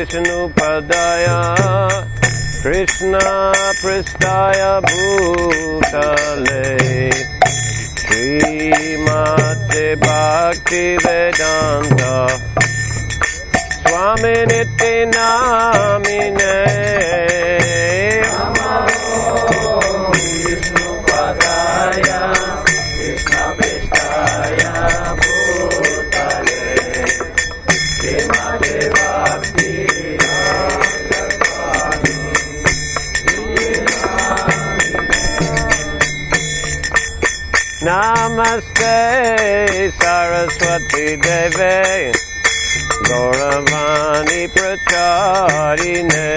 Vishnupadaya Krishna Pristaya Bhutale Srimate Bhakti Vedanta Swami Niti Namine Vishnupadaya Krishna Pristaya Bhutale Srimate Bhakti Namaste Saraswati Deve Gauravani Pracharine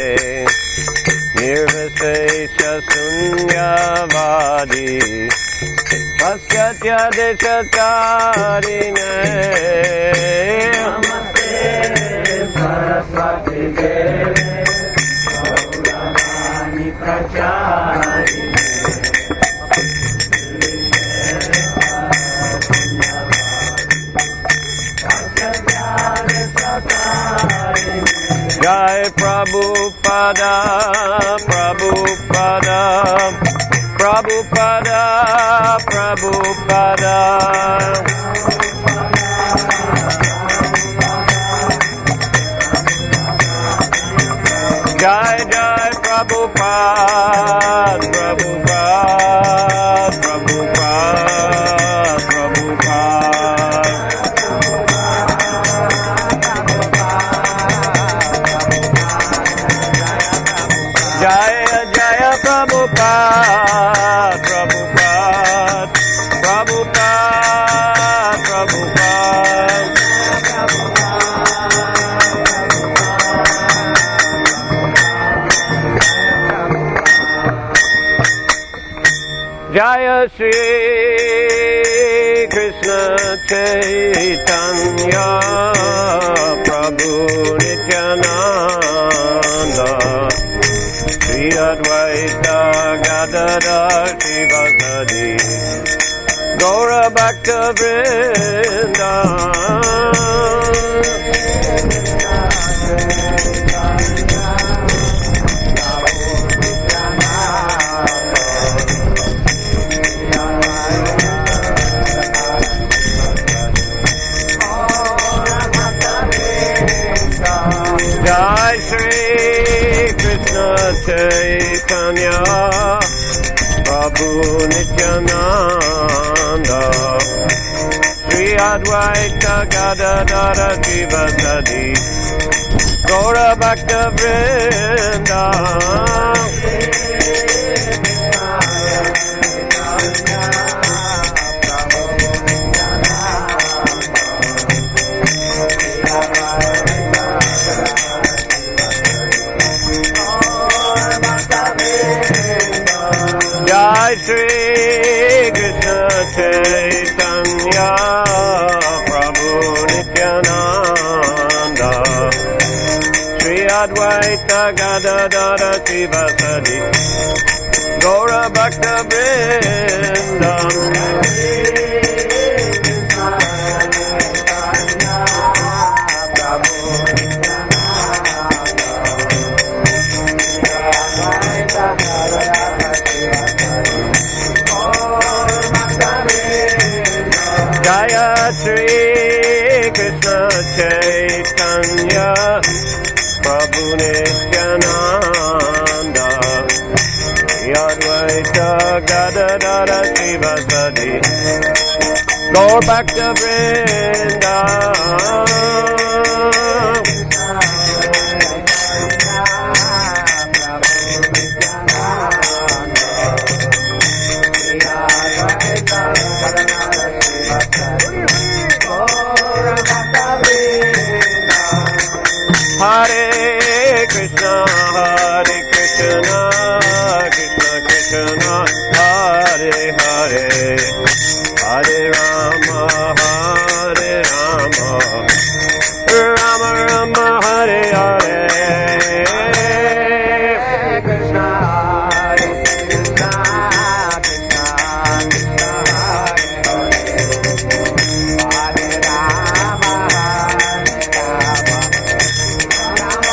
Nirvishesha Sunyavadi Paschatya Deshatarine Namaste Saraswati Deve Gauravani Pracharine Jai Prabhupada, Prabhupada, Prabhupada, Prabhupada. Jai Jai Prabhupada, Prabhupada, Prabhupada, Prabhupada. Jaya Jaya Prabhupada, Prabhupada, Prabhupada, Prabhupada. Jaya Shri Krishna Chaitanya Prabhu Nityananda Shri Advaita Gadadhar Shivasadi Gaura Bhakta Vrinda Jai Shri Krishna Chaitanya Prabhu Nityananda Shri Advaita Gadadhara Shivasadi Gaura Bhakta Vrinda Jai Shri Krishna Chaitanya Prabhu Nityananda Shri Advaita Gadadhara Shivasadi Gaura Bhakta Vrinda Jaya Shri Krishna Chaitanya Prabhu Nityananda Advaita Gadadhara Shivasadi Gaur Bhakta Vrinda Hare Krishna, Hare Krishna, Krishna Krishna, Hare Hare, Hare Rama, Hare Rama, Rama Rama, Hare Hare. Hare Krishna, Hare Krishna, Krishna Krishna, Hare Hare, Hare Rama, Hare Rama.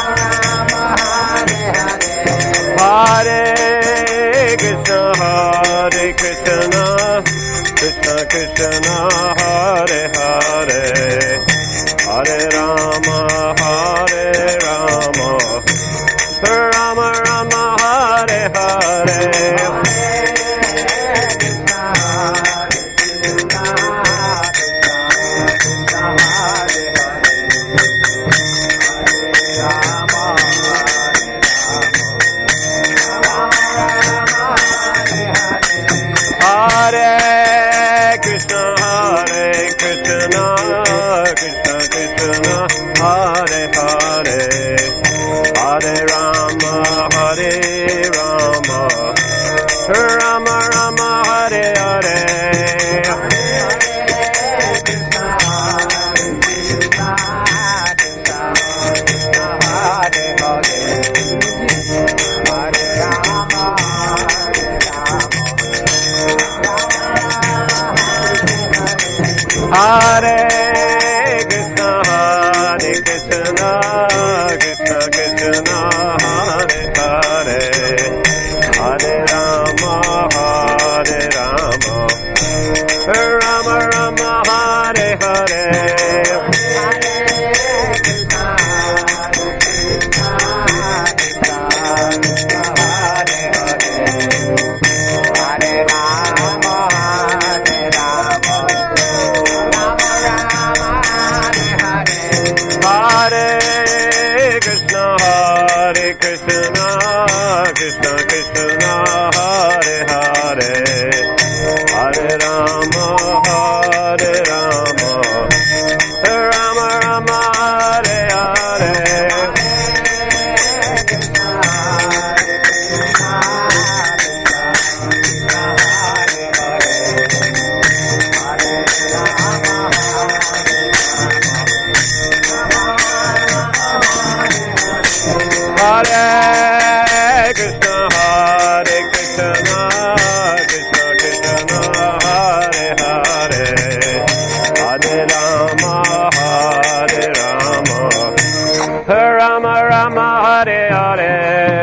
Rama Rama Hare Hare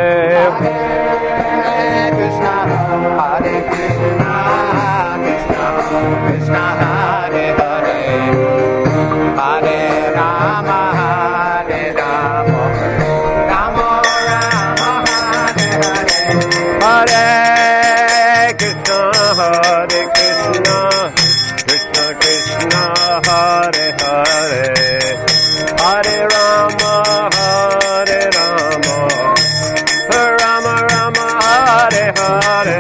Krishna Hare Krishna Krishna Krishna Hare Hare Hare Rama Hare Rama Rama Rama Hare Hare Hare Krishna Hare Krishna Krishna Krishna Hare Hare Hare Rama Hare Rama Rama Rama Hare Hare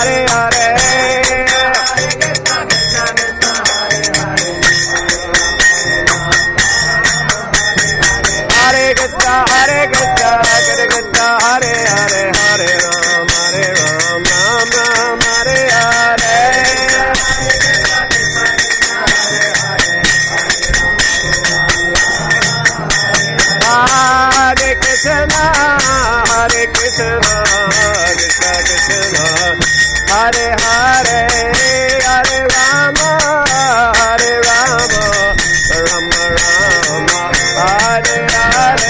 Hare Hare. Hare Krishna, Hare Krishna, Krishna Krishna, Hare Hare, Hare Ram, Ram Ram, Hare Hare. Hare Krishna, Hare Krishna, Krishna Krishna, Hare Hare, Hare Rama, Hare Rama, Rama Rama, Hare Hare.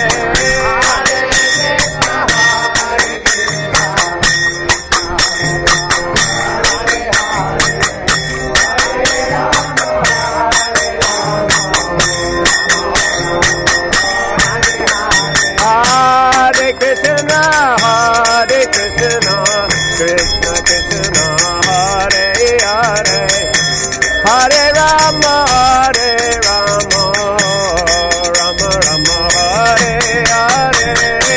Hare Krishna, Hare Krishna, Krishna Krishna, Hare Hare, Hare Rama, Hare Rama, Rama Rama, Hare Hare.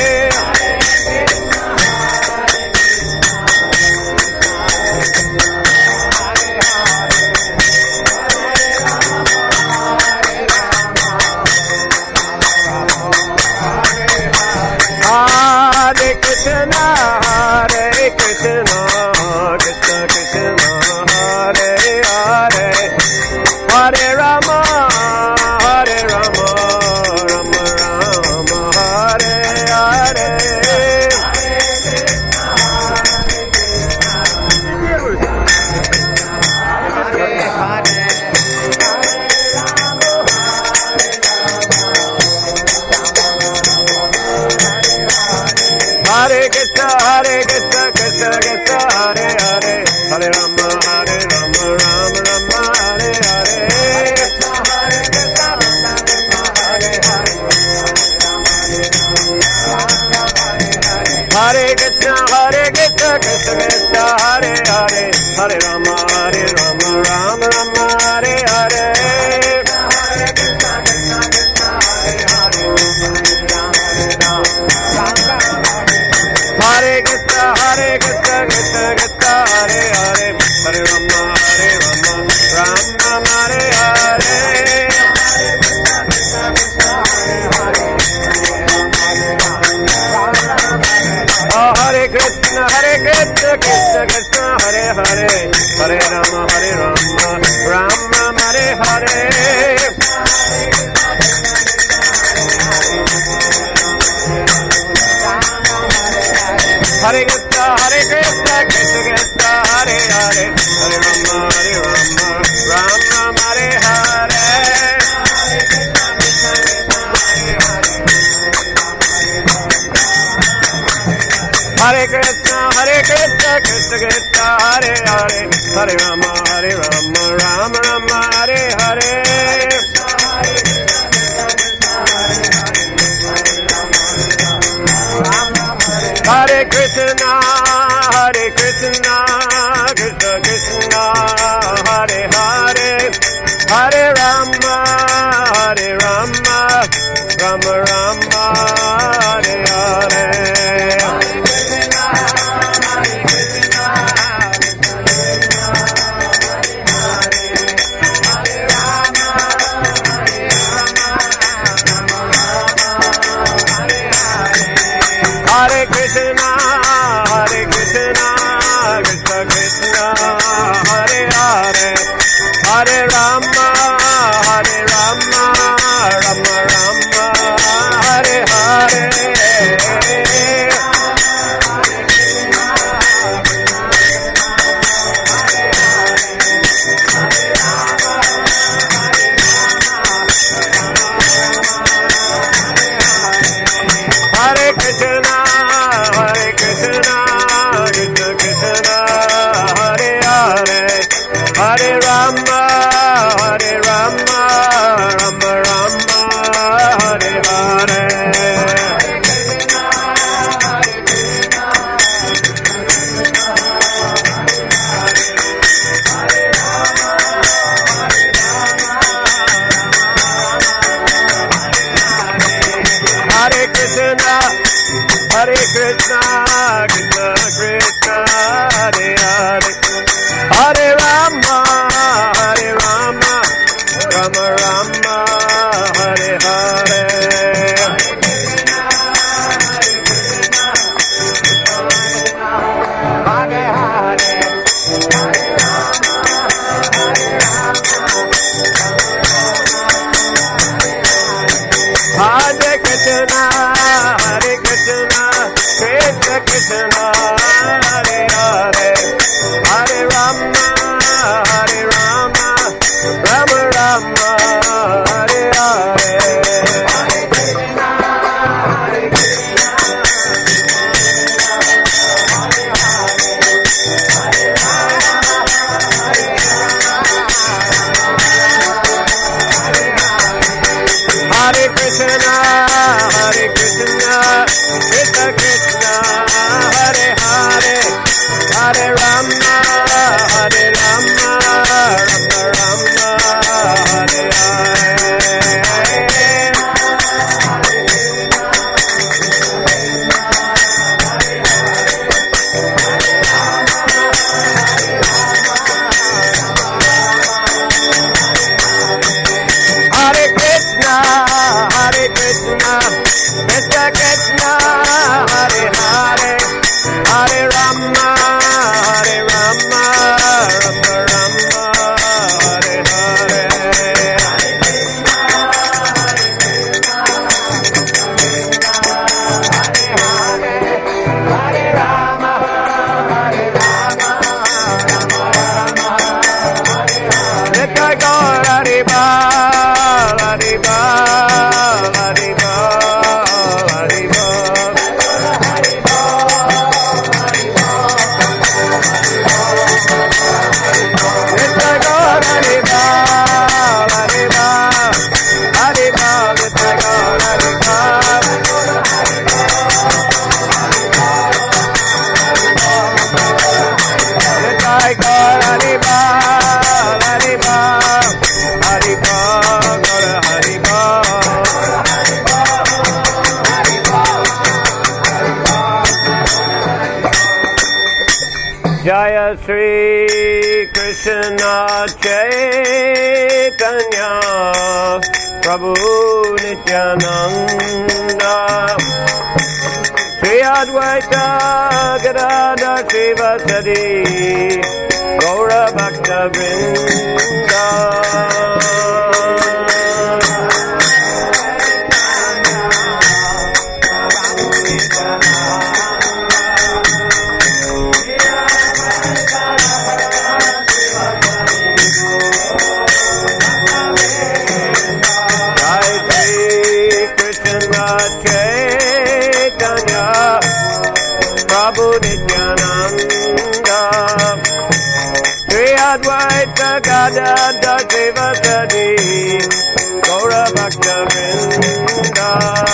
Hare Krishna, Hare Krishna, Krishna Krishna, Hare Hare, Hare Rama, Hare Rama, Rama Rama, Hare Hare. Hare Krishna, Hare Krishna, Krishna Krishna, Hare Hare, Hare Rama, Hare Rama, Rama Rama, Hare Hare. Hare Krishna, Hare Krishna, Krishna Krishna, Hare Hare, Hare Rama, Hare Rama, Rama Rama, Hare Hare. Hare Krishna, Hare Krishna, Krishna Krishna, Hare Hare, Hare Rama, Hare Rama, Rama Rama, Hare Hare. Hare Krishna, Hare Krishna, Krishna Krishna, Hare Hare, Hare Rama, Hare Rama, Rama Rama, Hare Hare. Hare Krishna, Hare Krishna, Krishna Krishna, Hare Hare, Hare Rama, Hare Rama, Rama Rama, Hare Hare. Hare Krishna, Hare Krishna, Krishna Krishna, Hare Hare, Hare Rama, Hare Rama, Rama Rama, Hare Hare. Hare Krishna, Hare Krishna, Krishna Krishna, Hare Hare, Hare Rama, Hare Rama, Rama Rama, Hare Hare. Hare Krishna, Rama, Hare Rama, Rama Rama, Hare Hare. Hare Krishna, Krishna Krishna, Hare Hare, Hare Rama, Rama Rama, Hare Hare. Nitai Gaur Hari Bal, Hari Bal, Hari Bal, Hari Bal. Nitai Gaur Hari Bal, Hari Bal, Hari Bal, Nitai Gaur Hari Bal. Nitai Gaur Hari Bal, Hari Bal, Hari Bal, Gaur Hari Bal. Jaya Shri Krishna Chaitanya Prabhu Nityananda Shri Advaita Gadadhar Srivasadi Gaura Bhakta Vrinda. Jai Shri Krishna Chaitanya Prabhu Nityananda Shri Advaita Gadadhar Srivasadi Gaura Bhakta Vrinda.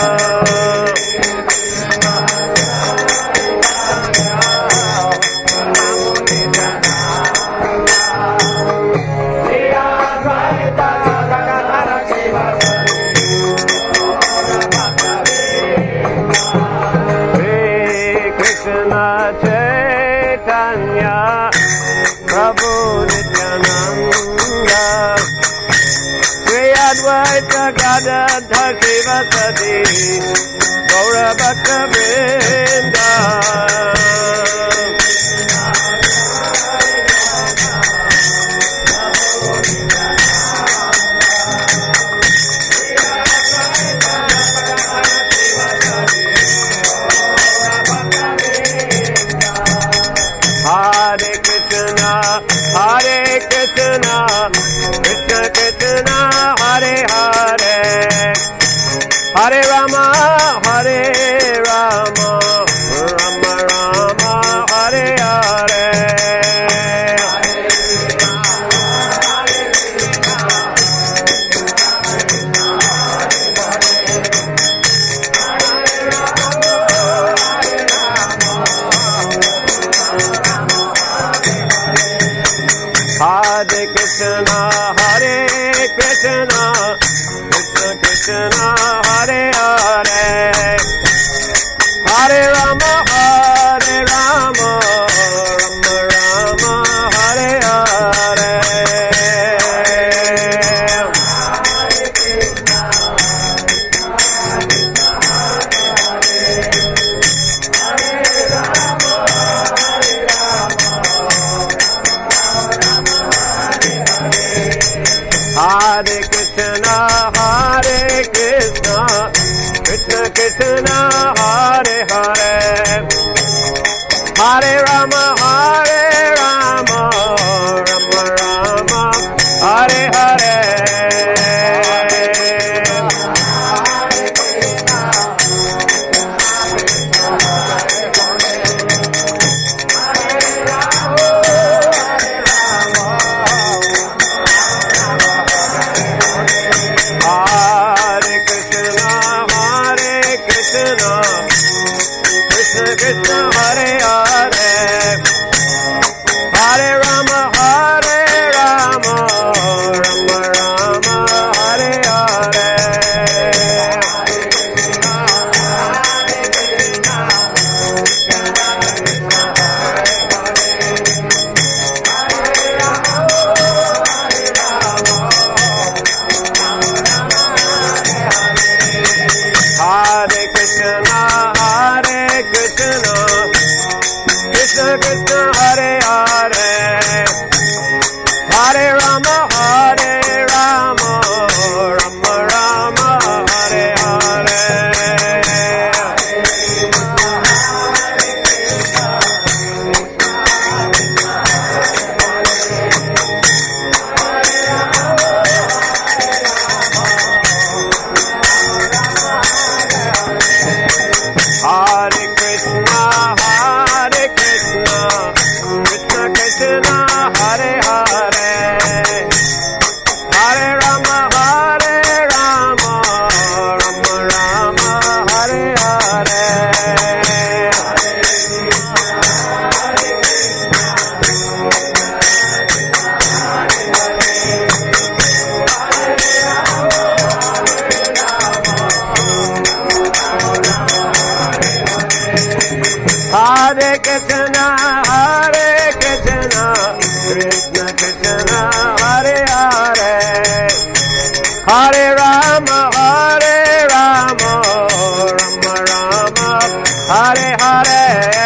Krishna Chaitanya Prabhu Nityananda Shri Advaita Gadadhar Srivasadi Gaura Bhakta Vrinda. Hare Krishna, Krishna Krishna, Hare Hare, Hare Rama, Rama Rama, Hare Hare. Hare Krishna, Krishna Krishna, Hare Hare, Hare Rama, Rama Rama, Hare Hare. Hare Krishna, Krishna Krishna, Hare Hare, Hare Rama, Rama Rama, Hare Hare. Krishna Hare Hare, Hare Rama, Rama Rama, Hare Hare. Hare Krishna, Krishna Krishna, Hare Hare, Hare Rama, Rama Rama, Hare Hare. Hare Krishna, Krishna Krishna, Hare Hare, Hare Rama, Rama Rama, Hare Hare. Hare Krishna, Krishna Krishna, Hare Hare, Hare Rama, Rama Rama, Hare Hare.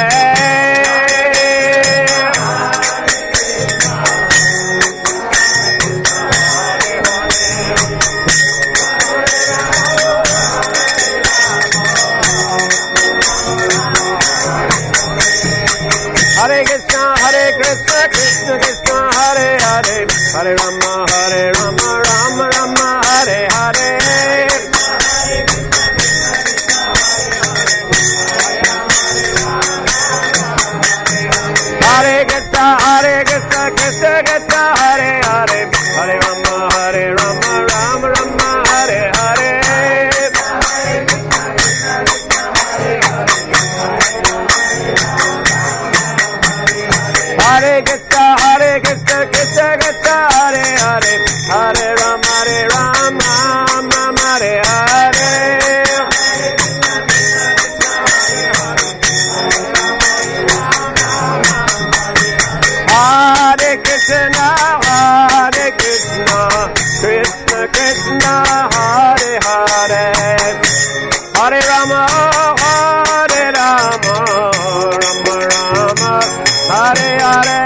Hare Krishna, Krishna Krishna, Hare Hare, Hare Rama, Rama Rama, Hare Hare. Hare Krishna, Krishna Krishna, Hare Hare, Hare Rama, Rama Rama, Hare Hare. Hare Krishna, Krishna Krishna, Hare Hare, Hare Rama, Hare Hare. Hare Krishna, Krishna Krishna, Hare Hare, Hare Rama, Rama Rama, Hare Hare.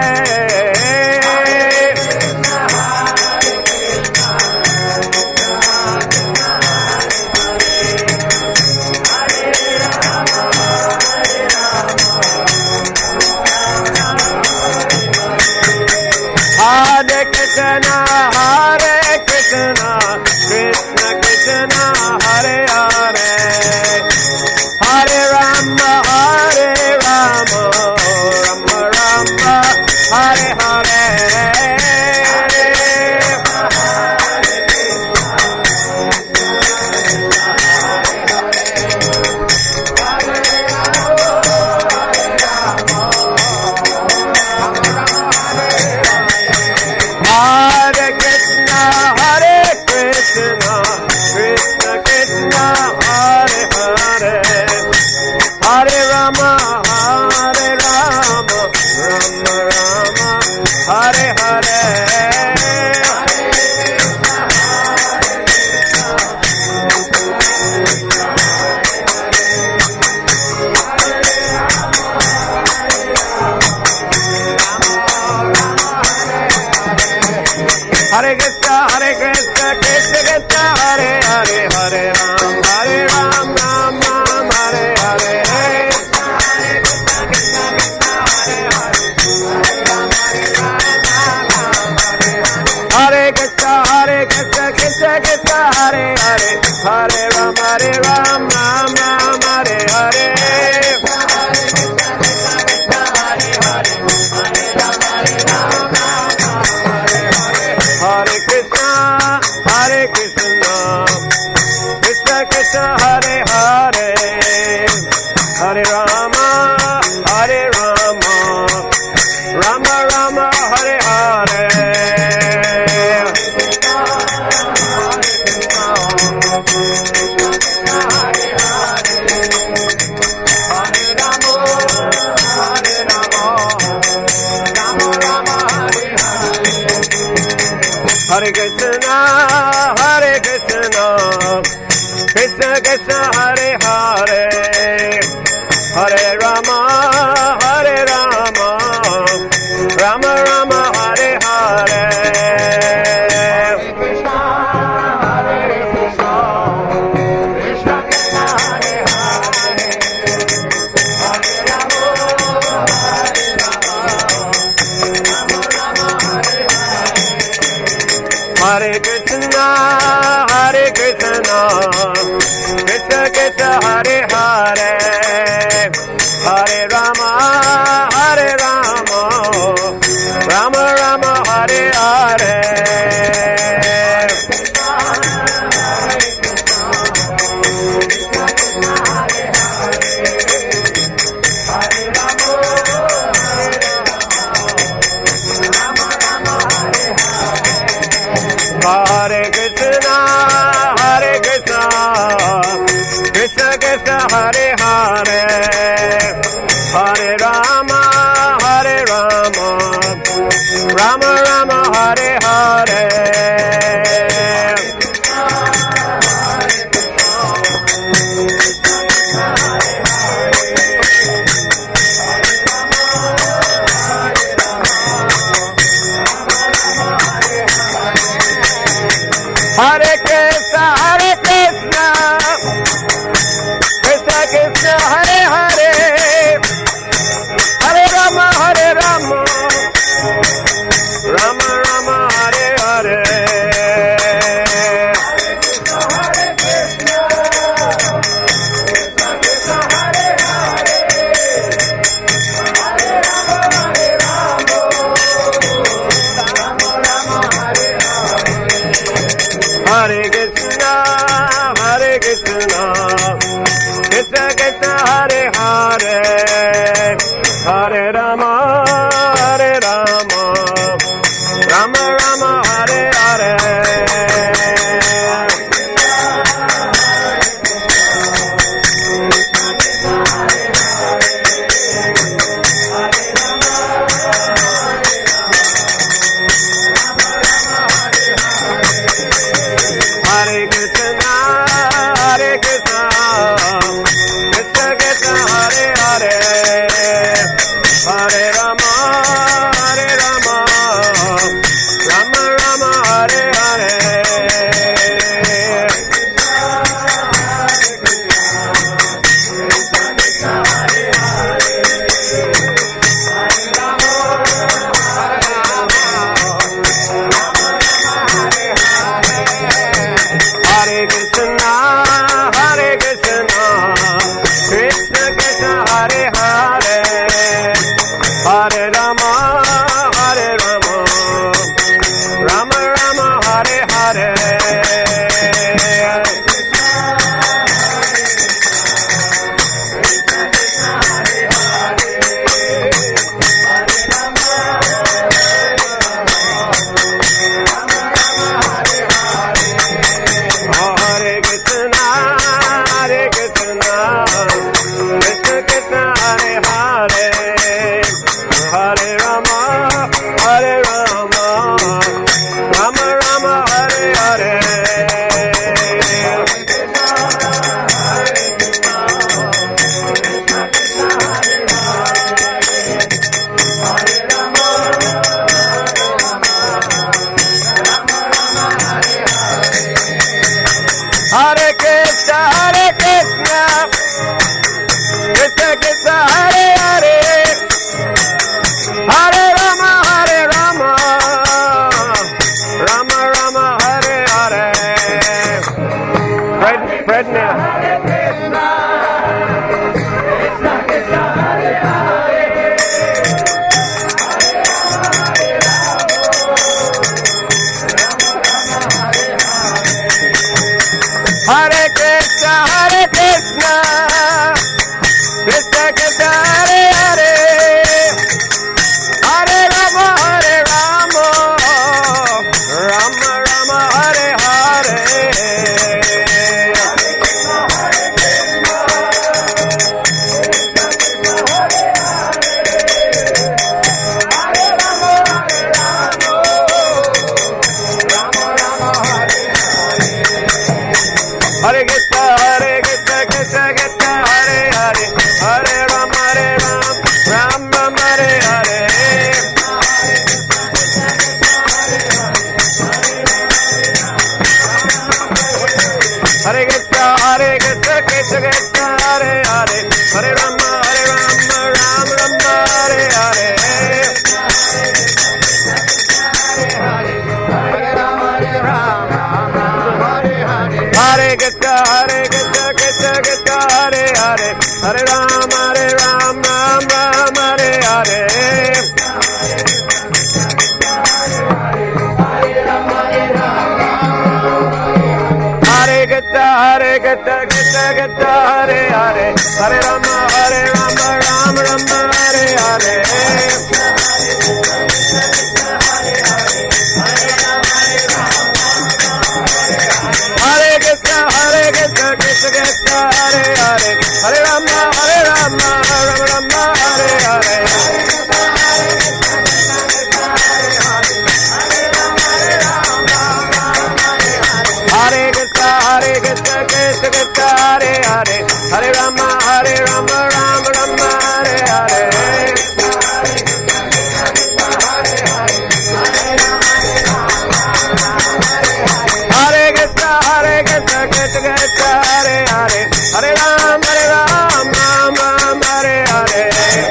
Hare Krishna, Krishna Krishna, Hare Hare, Hare Rama, Rama Rama, Hare Hare. Hare Krishna, Krishna Krishna, Hare Hare, Hare Rama, Rama Rama, Hare Hare. Hare Krishna, Krishna Krishna, Hare Hare, Hare Ram, Ram Hare Hare. Hare Krishna, Krishna Krishna, Hare Hare, Hare Ram, Ram Hare Hare. Hare Krishna. Hare Krishna, Hare Krishna, Krishna Krishna, Hare Hare, Hare Rama, Hare Rama, Rama Rama, Hare Hare. Hare Krishna, Hare Krishna, Krishna Krishna, Hare Hare, Hare Rama, Hare Rama, Rama Rama, Hare Hare. Hare Krishna, Hare Krishna, Krishna Krishna, Hare Hare, Hare Rama, Hare Rama, Rama Rama, Hare Hare. Hare Krishna, Hare Krishna, Krishna Krishna, Hare Hare, Hare Rama, Hare Rama, Rama Rama, Hare Hare. Hare Krishna, Hare Krishna, Krishna Krishna, Hare Hare, Hare Rama, Hare Rama, Rama Rama, Hare Hare. Hare Krishna, Hare Krishna, Krishna Krishna, Hare Hare, Hare Rama, Hare Rama, Rama Rama, Hare Hare. Hare Krishna, Hare Krishna, Krishna Krishna, Hare Hare, Hare Rama, Hare Rama, Rama Rama, Hare Hare. Hare Krishna, Hare Krishna, Krishna Krishna, Hare Hare, Hare Rama, Hare Rama, Rama Rama, Hare Hare. Hare Krishna, Hare Krishna, Krishna Krishna, Hare Hare, Hare Rama, Hare Rama, Rama Rama, Hare Hare. Fred now. Hare Krishna, Hare Krishna, Krishna Krishna, Hare Hare, Hare Rama, Hare Rama, Rama Rama, Hare Hare. Krishna Krishna Krishna Hare Hare Hare Rama Rama Rama Hare Hare Hare Krishna Krishna Krishna Hare Hare Hare Rama Rama Rama Hare Hare Hare Krishna Krishna Krishna Hare Hare Hare Rama Rama Rama Hare Hare Hare Krishna Krishna Krishna Hare Hare Hare Rama Rama Hare Hare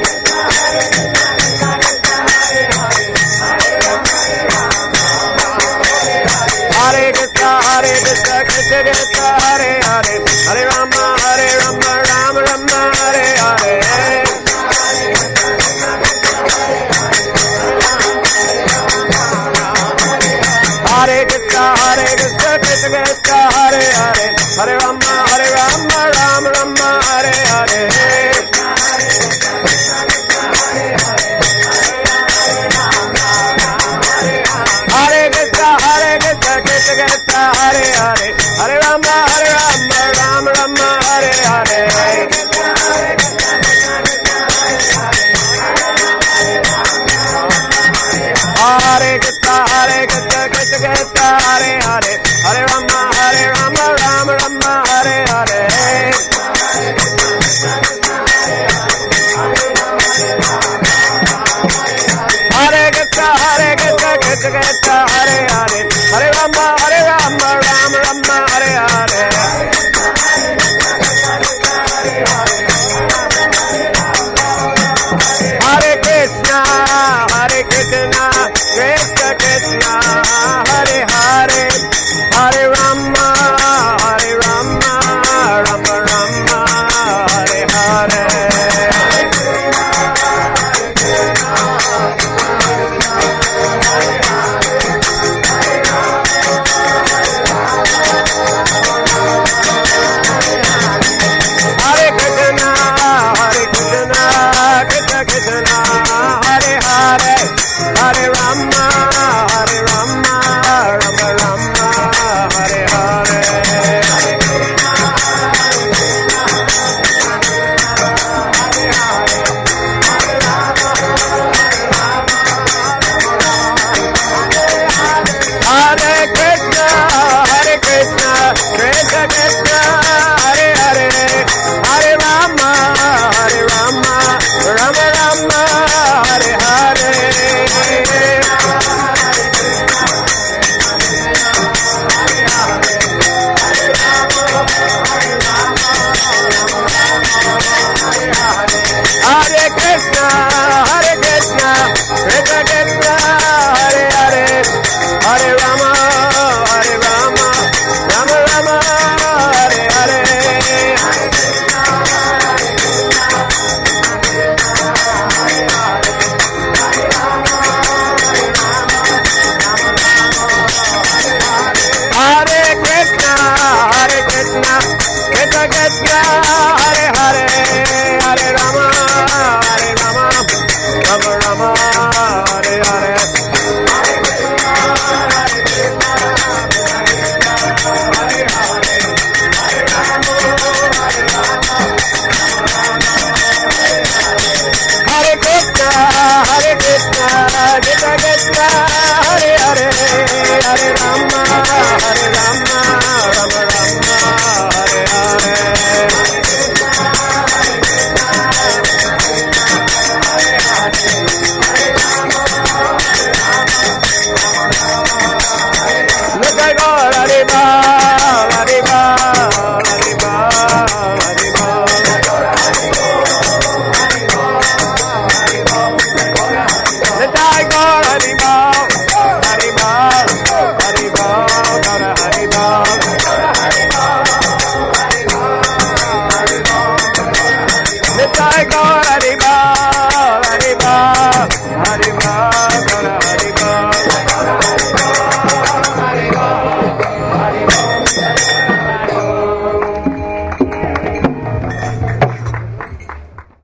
Hare Krishna Krishna Krishna Hare Hare Hare Rama Rama Rama Hare Hare Hare Krishna Krishna Krishna Hare Hare Hare Rama Rama Rama Hare Hare Hare Krishna Krishna Hare Hare Hare Rama Rama Rama Hare Hare Hare Krishna Krishna Hare Hare Hare Rama Rama Rama Hare Hare Hare Krishna Krishna Hare Hare Hare Rama Rama Rama Hare Hare Hare Krishna Krishna Krishna